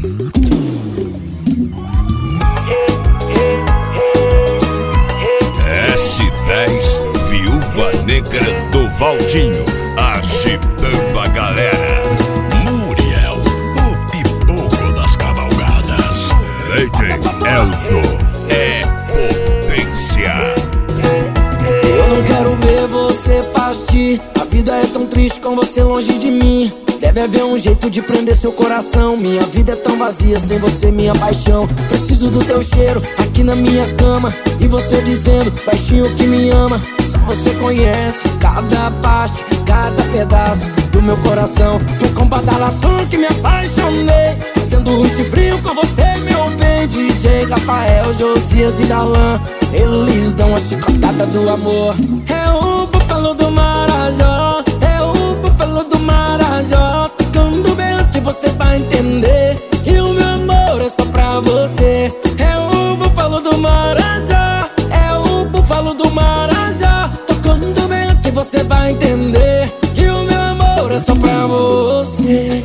S10, Viúva Negra do Valdinho, agitando a galera. Muriel, o pipoco das cavalgadas. DJ Elzo, é potência. Eu não quero ver você partir. A vida é tão triste com você longe de mim. Deve haver um jeito de prender seu coração. Minha vida é tão vazia sem você, minha paixão. Preciso do teu cheiro aqui na minha cama. E você dizendo baixinho que me ama. Só você conhece cada parte, cada pedaço do meu coração. Foi com badalação que me apaixonei, fazendo rush frio com você, meu bem. DJ Rafael, Josias e Darlan, eles dão a chicotada do amor. É o búfalo do Marajó, é o búfalo do Marajó. Tocando bem antes você vai entender que o meu amor é só pra você. É o búfalo do Marajó, é o búfalo do Marajó. Tocando bem antes você vai entender que o meu amor é só pra você.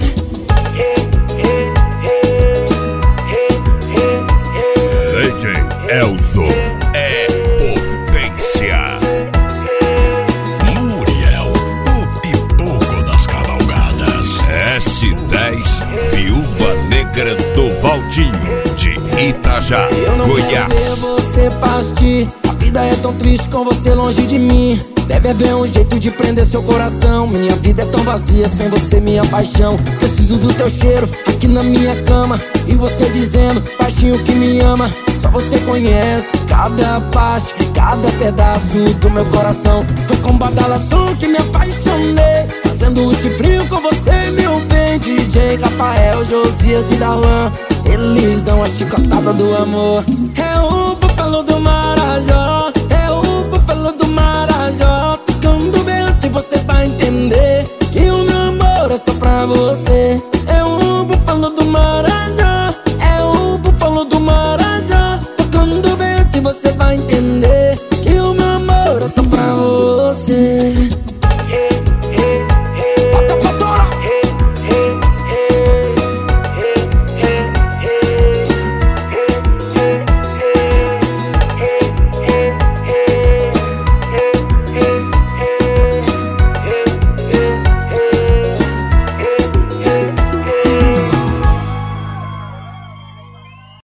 DJ Elzo, é potência. Muriel, o pipoco das cavalgadas. S10, Viúva Negra do Valdinho, de Itajá, Eu não quero ver Goiás. você partir. A vida é tão triste com você longe de mim. Deve haver um jeito de prender seu coração. Minha vida é tão vazia sem você, minha paixão. Preciso do teu cheiro aqui na minha cama. E você dizendo baixinho que me ama. Só você conhece cada parte, cada pedaço do meu coração. Foi com badalação que me apaixonei, fazendo rush frio com você, meu bem. DJ Rafael, Josias e Darlan, eles dão a chicotada do amor. É o búfalo do Marajó, é o búfalo do Marajó. Tocando bem antes você vai entender